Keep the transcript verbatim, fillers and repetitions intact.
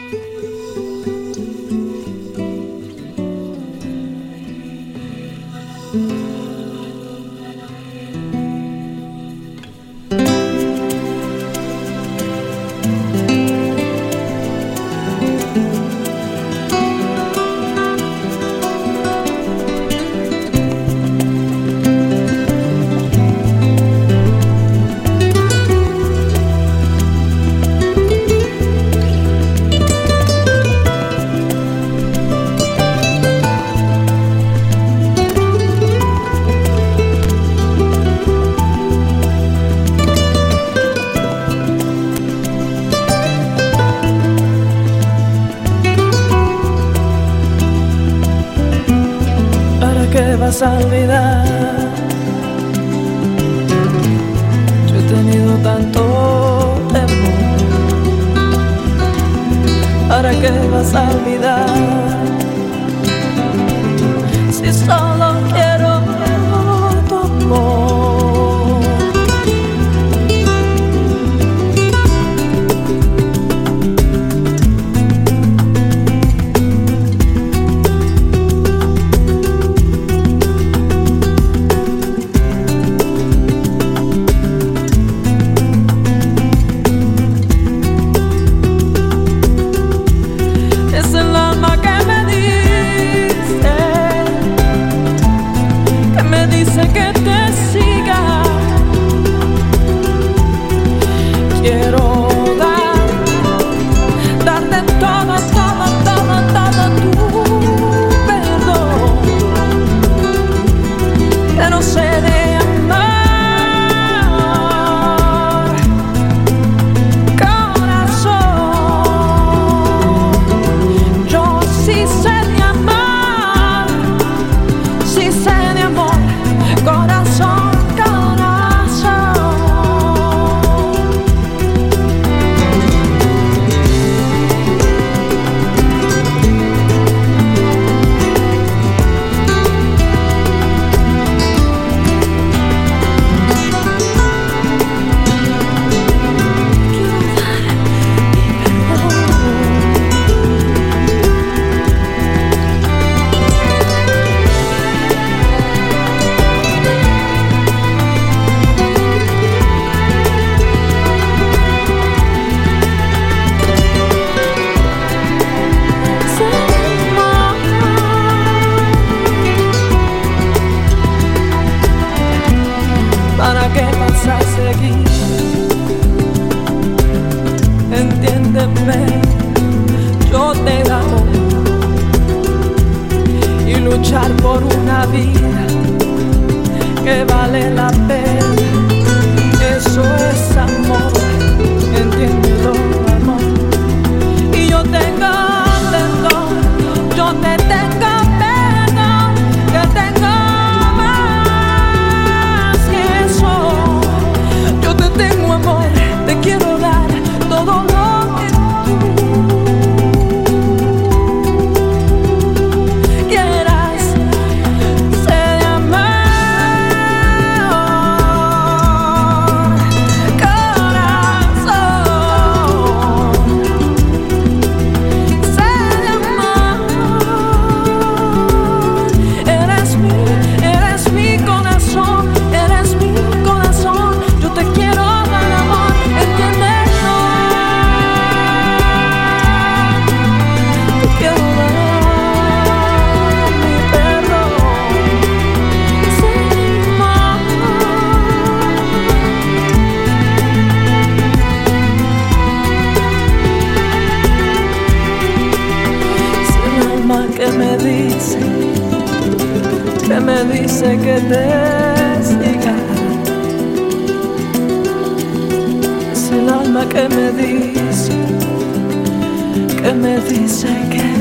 Vas a olvidar. Yo he tenido tanto temor. ¿Para qué vas a olvidar? Si solo quiero tu amor. Que te siga, quiero dar, darte todo, todo, todo, todo tu perdón, pero sé de amar, corazón, yo sí sé de amar, sí sé de amor. Corazón, corazón. ¿Para qué vas a seguir? Entiéndeme, yo te amo. Y luchar por una vida que vale la pena, eso es amor. Entiéndelo, amor. Y yo tengo perdón, yo te tengo perdón, que tengo. Tengo amor, te quiero dar todo lo que tú quieras. Sé de amor, corazón. Sé de amor. Eres mi, eres mi corazón, eres mi corazón. Yo te quiero. Que me dice, que me dice que te siga. Es el alma que me dice, que me dice que